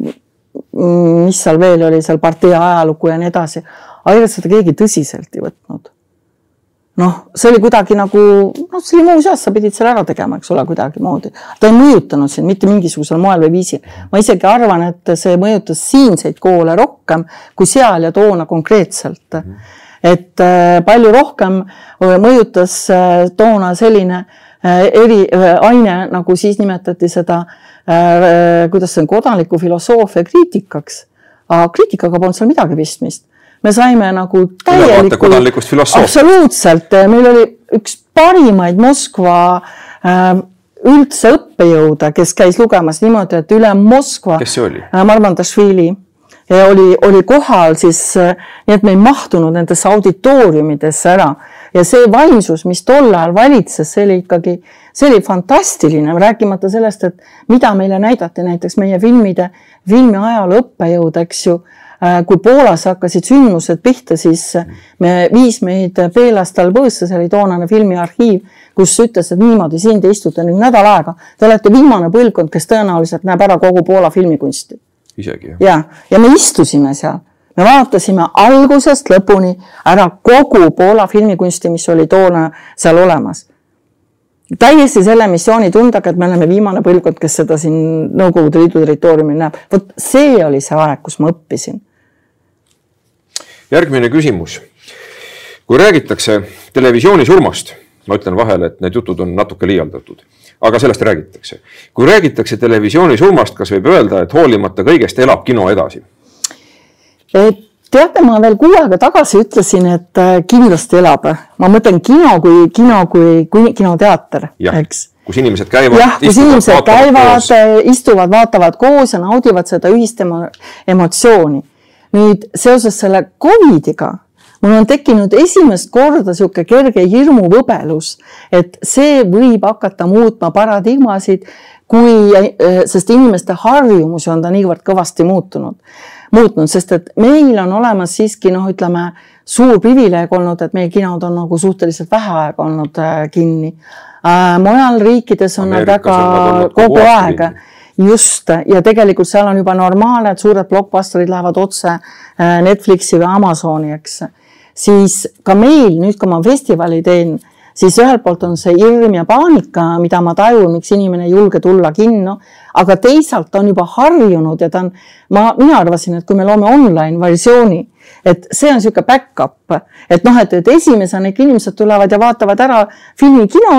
mis seal veel oli, seal partei ajalugu ja nii edasi. Aga seda keegi tõsiselt ei võtnud. Noh, see oli kuidagi nagu, noh, see oli muuseas, sa pidid selle ära tegema, eks ole, kuidagi moodi. Ta ei mõjutanud siin mitte mingisugusel moel või viisil. Ma isegi arvan, et see mõjutas siinseid koole rohkem kui seal ja toona konkreetselt. Et palju rohkem mõjutas toona selline eri aine, nagu siis nimetati seda, kuidas see on kodanliku filosoofia kriitikaks. Aga kriitikaga polnud seal midagi pistmist. Me saime nagu täielikult, absoluutselt, meil oli üks parimaid Moskva üldse õppejõude, kes käis lugemas niimoodi, et üle Moskva, kes see oli? Marmandašvili, oli, oli kohal siis, nii et me ei mahtunud nendesse auditooriumidesse ära. Ja see vaimsus, mis tol ajal valitses, see oli ikkagi, see oli fantastiline, rääkimata sellest, et mida meile näidati näiteks meie filmide, filmi ajal õppejõud, eks ju, kui Poolas hakkasid sündmused pihta, siis me viis meid Peelastal Põõsse, see oli toonane filmiarhiiv, kus ütles, et niimoodi siin te istute nüüd nädal aega. Te olete viimane põlvkond, kes tõenäoliselt näeb ära kogu Poola filmikunsti. Isegi, jah. Ja, ja me istusime seal. Me vaatasime algusest lõpuni ära kogu Poola filmikunsti, mis oli toona seal olemas. Täiesti selle missiooni tundaga, et me oleme viimane põlvkond, kes seda siin Nõukogude Liidu territooriumil näeb. Võt, see oli see aeg, kus ma õppisin. Järgmine küsimus. Kui räägitakse televisiooni surmast, ma ütlen vahele, et need jutud on natuke liialdatud, aga sellest räägitakse. Kui räägitakse televisiooni surmast, kas võib öelda, et hoolimata kõigest elab kino edasi? Et teate, ma veel kuu aega tagasi ütlesin, et kindlasti elab. Ma mõtlen kino kui, kino kui, kui kinoteater, jah, eks. Kus inimesed käivad, jah, kus istuvad, inimesed vaatavad käivad, koos. istuvad, vaatavad koos ja naudivad seda ühist emotsiooni. Nüüd seoses selle covidiga mul on tekkinud esimest korda siuke kerge hirmu võbelus, et see võib hakata muutma paradigmasid, kui, sest inimeste harjumusi on ta niivõrd kõvasti muutunud. muutnud, sest et meil on olemas siiski, noh, ütleme, suur privileeg olnud, et meie kinod on nagu suhteliselt vähe aega olnud kinni. Mujal riikides on nad väga kogu aeg. Just, ja tegelikult seal on juba normaalne, et suured blockbusterid lähevad otse Netflixi või Amazoni, eks. Siis ka meil, nüüd kui ma festivali teen, siis ühelt poolt on see hirm ja paanika, mida ma tajun, miks inimene ei julge tulla kinno, aga teisalt on juba harjunud ja ta on, ma, mina arvasin, et kui me loome online versiooni, et see on siuke backup, et noh, et, et esimesena ikka inimesed tulevad ja vaatavad ära filmi kinos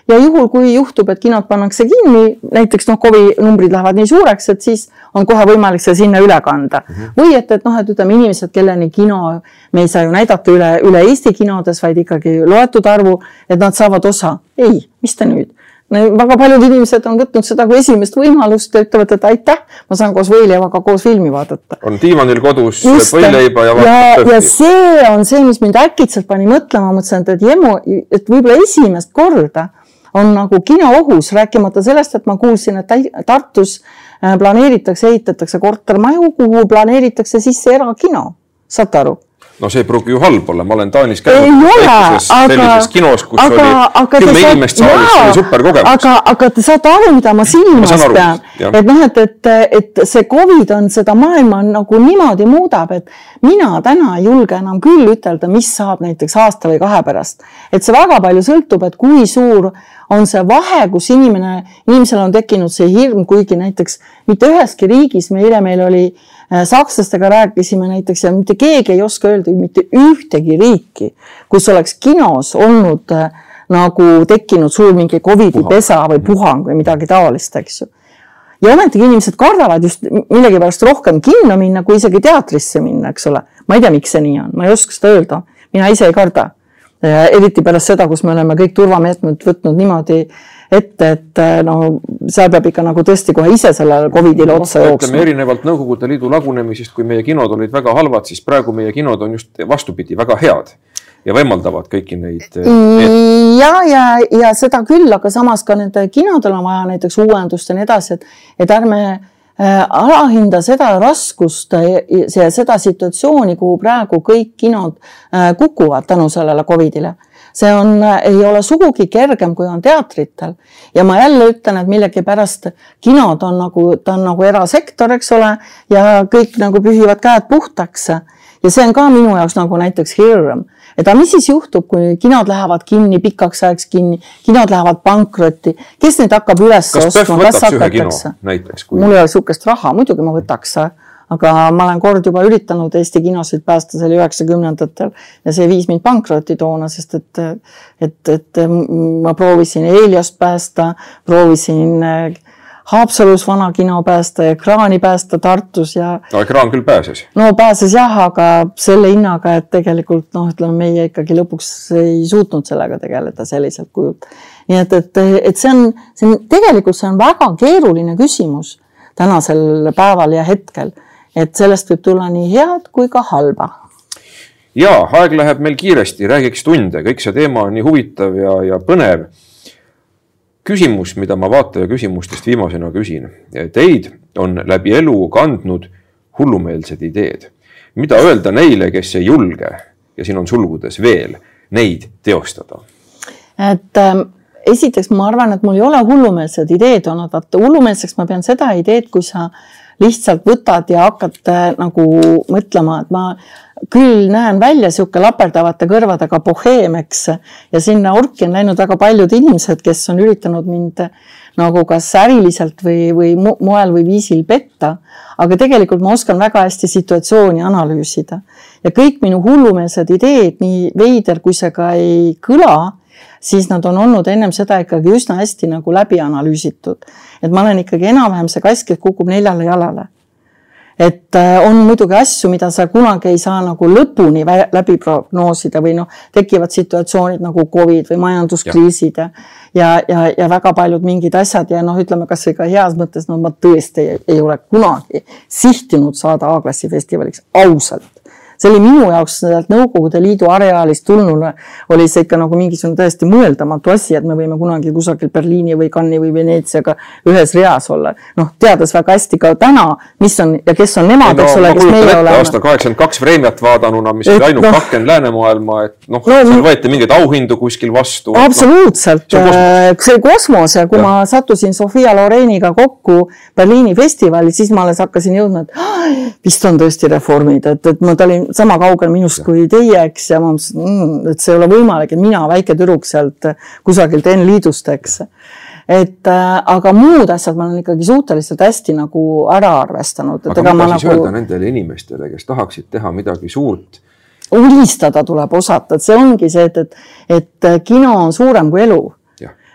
ja juhul, kui juhtub, et kinod pannakse kinni, näiteks noh, kovi numbrid lähevad nii suureks, et siis on kohe võimalik see sinna üle kanda. Mm-hmm. Või et, et noh, et ütleme inimesed, kelleni kino, me ei saa ju näidata üle, üle Eesti kinodes, vaid ikkagi loetud arvu, et nad saavad osa. Ei, mis te nüüd? Väga paljud inimesed on võtnud seda kui esimest võimalust ja ütlevad, et aitäh, ma saan koos Võiljevaga koos filmi vaadata. On diivanil kodus võileiba ja vaatab töhti. Ja see on see, mis mind äkitselt pani mõtlema, mõtlesin, et, jemu, et võib-olla esimest korda on nagu kino ohus, rääkimata sellest, et ma kuulsin, et Tartus planeeritakse, ehitatakse kortermaju, kuhu planeeritakse sisse erakino. Saate aru? No see pruugi ju halb olla, ma olen Taanis käinud sellises kinos, kus aga, oli kümme inimest saalis, see oli super kogemus. Aga, aga te saate aru, mida ma silmas ma pean, et noh, et, et, et see COVID on seda maailma nagu niimoodi muudab, et mina täna ei julge enam küll ütelda, mis saab näiteks aasta või kahe pärast. Et see väga palju sõltub, et kui suur on see vahe, kus inimene, inimesel on tekkinud see hirm, kuigi näiteks mitte üheski riigis, meile meil oli sakslastega rääkisime näiteks ja mitte keegi ei oska öelda mitte ühtegi riiki, kus oleks kinos olnud nagu tekkinud suur mingi COVID-i pesa või puhang või midagi taolist, eks ju. Ja ometigi inimesed kardavad just millegi pärast rohkem kinno minna, kui isegi teatrisse minna, eks ole. Ma ei tea, miks see nii on, ma ei oska seda öelda. Mina ise ei karda. Eriti pärast seda, kus me oleme kõik turvameetmed võtnud niimoodi ette, et no seal peab ikka nagu tõesti kohe ise sellele COVIDile otsa jooksma. Ütleme erinevalt Nõukogude Liidu lagunemisest, kui meie kinod olid väga halvad, siis praegu meie kinod on just vastupidi väga head ja võimaldavad kõiki neid... Ja, ja, ja seda küll, aga samas ka nende kinodel on vaja näiteks uuendust ja nii edasi, et, et ärme alahinda seda raskust ja seda situatsiooni, kuhu praegu kõik kinod kukuvad tänu sellele COVIDile. See on, ei ole sugugi kergem, kui on teatritel. Ja ma jälle ütlen, et millegi pärast kinod on nagu, ta on nagu erasektor, eks ole, ja kõik nagu pühivad käed puhtaks. Ja see on ka minu jaoks nagu näiteks hirm. Et mis siis juhtub, kui kinod lähevad kinni, pikaks ajaks kinni, kinod lähevad pankrotti, kes neid hakkab üles kas ostma? Kas PÖFF võtaks ühe kino näiteks? Kui... Mul ei ole sukest raha, muidugi ma võtaks, aga ma olen kord juba üritanud Eesti kinosid päästa, see oli üheksakümnendatel ja see viis mind pankrotti toona, sest et, et, et ma proovisin Eeliost päästa, proovisin Haapsalus vana kino päästa ja Ekraani päästa Tartus ja... No Ekraan küll pääses. No pääses jah, aga selle hinnaga, et tegelikult noh, ütleme, meie ikkagi lõpuks ei suutnud sellega tegeleda selliselt kujult. Nii et, et, et see on, see on, tegelikult see on väga keeruline küsimus tänasel päeval ja hetkel, et sellest võib tulla nii head kui ka halba. Jaa, aeg läheb meil kiiresti, räägiks tunde, kõik see teema on nii huvitav ja, ja põnev. Küsimus, mida ma vaataja küsimustest viimasena küsin. Teid on läbi elu kandnud hullumeelsed ideed. Mida öelda neile, kes ei julge, ja siin on sulgudes veel, neid teostada? Et ähm, esiteks ma arvan, et mul ei ole hullumeelsed ideed olnud. Vaata, hullumeelseks ma pean seda ideed, kui sa lihtsalt võtad ja hakkad nagu mõtlema, et ma küll näen välja siuke laperdavate kõrvadega boheemeks ja sinna orki on läinud väga paljud inimesed, kes on üritanud mind nagu kas äriliselt või, või moel või viisil petta, aga tegelikult ma oskan väga hästi situatsiooni analüüsida. Ja kõik minu hullumeelsed ideed, nii veider kui see ka ei kõla, siis nad on olnud ennem seda ikkagi üsna hästi nagu läbi analüüsitud. Et ma olen ikkagi enam-vähem see kask, kes kukub neljale jalale. Et on muidugi asju, mida sa kunagi ei saa nagu lõpuni läbi prognoosida või noh, tekivad situatsioonid nagu COVID või majanduskriisid ja, ja, ja, ja väga paljud mingid asjad ja noh, ütleme kas või ka heas mõttes, no ma tõesti ei, ei ole kunagi sihtinud saada A-klassi festivaliks ausalt. See oli minu jaoks Nõukogude Liidu areaalist tulnule, oli see ikka nagu mingisugune täiesti mõeldamatu asi, et me võime kunagi kusagil Berliini või Cannes'i või Veneetsiaga ühes reas olla. Noh, teades väga hästi ka täna, mis on ja kes on nemad, eks ole, kes meie oleme. Aastal kaheksakümmend kaks Vremjat vaadanuna, mis oli ainult no, kahken läänemaailma, et noh, no, seal võeti mingeid auhindu kuskil vastu. Absoluutselt. No, see kosmos ja kui ja. ma sattusin Sofia Loreniga kokku Berliini festivali, siis ma alles hakkasin jõudma, et vist on tõesti reformid, et, et ma talin sama kaugel minust kui teie, eks, ja ma mõtlesin, et see ei ole võimalik, et mina väike tüdruk sealt kusagilt N-liidust, eks. Et, aga muud asjad ma olen ikkagi suhteliselt hästi nagu ära arvestanud. Aga mida siis nagu... öelda nendele inimestele, kes tahaksid teha midagi suurt? Unistada tuleb osata, et see ongi see, et, et, et kino on suurem kui elu.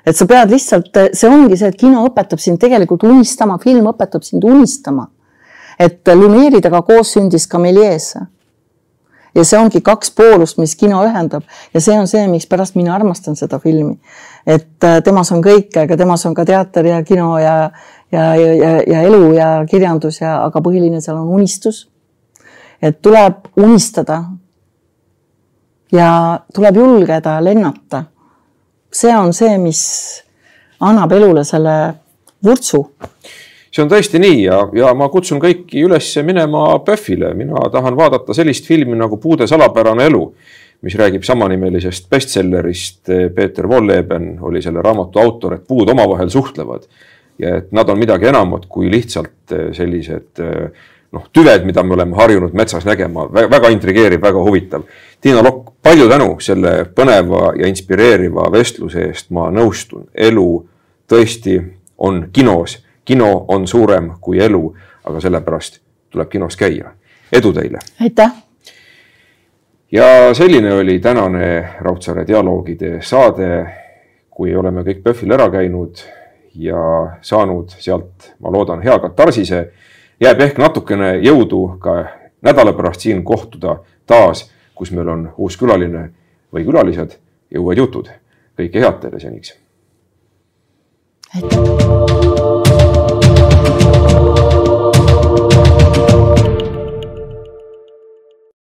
et sa pead lihtsalt, see ongi see, et kino õpetab sind tegelikult unistama, film õpetab sind unistama. Et Lumieridaga koos sündis ka Méliès. Ja see ongi kaks poolust, mis kino ühendab ja see on see, miks pärast mina armastan seda filmi. Et temas on kõik, aga temas on ka teater ja kino ja, ja, ja, ja elu ja kirjandus, ja, aga põhiline seal on unistus. Et tuleb unistada ja tuleb julgeda, lennata. See on see, mis annab elule selle vurtsu. See on tõesti nii ja, ja ma kutsun kõiki üles minema Pöffile. Mina tahan vaadata sellist filmi nagu Puude salapärane elu, mis räägib samanimelisest bestsellerist. Peeter Wolleben oli selle raamatu autor, et puud omavahel suhtlevad ja et nad on midagi enamat kui lihtsalt sellised noh, tüved, mida me oleme harjunud metsas nägema. Väga intrigeeriv, väga huvitav. Tiina Lokk, palju tänu selle põneva ja inspireeriva vestluse eest. Ma nõustun, elu tõesti on kinos. Kino on suurem kui elu, aga sellepärast tuleb kinos käia. Edu teile! Aitäh! Ja selline oli tänane Raudsaare dialoogide saade, kui oleme kõik Pöffil ära käinud ja saanud sealt, ma loodan, hea katarsise. Jääb ehk natukene jõudu ka nädala pärast siin kohtuda taas, kus meil on uus külaline või külalised ja uued jutud. Kõike head teile seniks! Aitäh!